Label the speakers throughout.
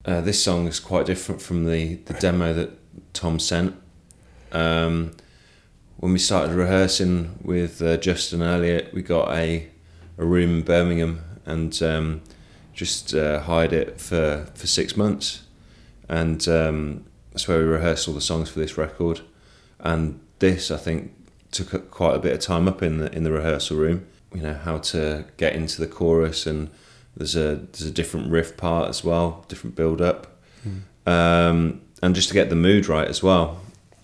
Speaker 1: This song is quite different from the demo that Tom sent. When we started rehearsing with Justin earlier, we got a room in Birmingham and just hired it for 6 months, and that's where we rehearsed all the songs for this record. And this, I think, took up quite a bit of time up in the rehearsal room. You know, how to get into the chorus, and there's a different riff part as well, different build up, and just to get the mood right as well.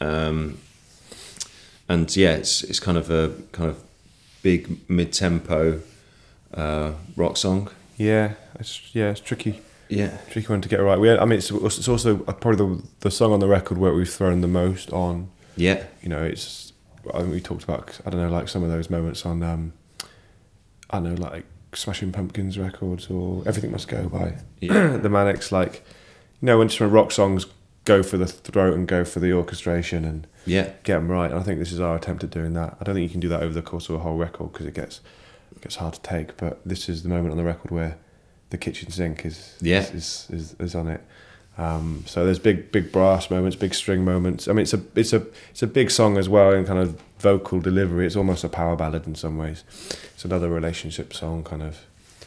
Speaker 1: And yeah, it's kind of a big mid-tempo rock song.
Speaker 2: Yeah, it's tricky.
Speaker 1: Yeah,
Speaker 2: Tricky one to get right. It's also probably the song on the record where we've thrown the most on.
Speaker 1: Yeah,
Speaker 2: You know, we talked about, I don't know, like some of those moments on I don't know, like Smashing Pumpkins records or Everything Must Go by the Manics. Like, you know, when just when rock songs go for the throat and go for the orchestration and
Speaker 1: yeah,
Speaker 2: get them right. And I think this is our attempt at doing that. I don't think you can do that over the course of a whole record because it gets hard to take. But this is the moment on the record where the kitchen sink is on it. So there's big brass moments, big string moments. I mean, it's a big song as well in kind of vocal delivery. It's almost a power ballad in some ways. It's another relationship song, kind of.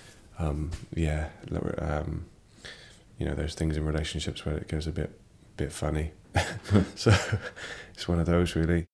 Speaker 2: You know, there's things in relationships where it goes a bit funny. So it's one of those, really.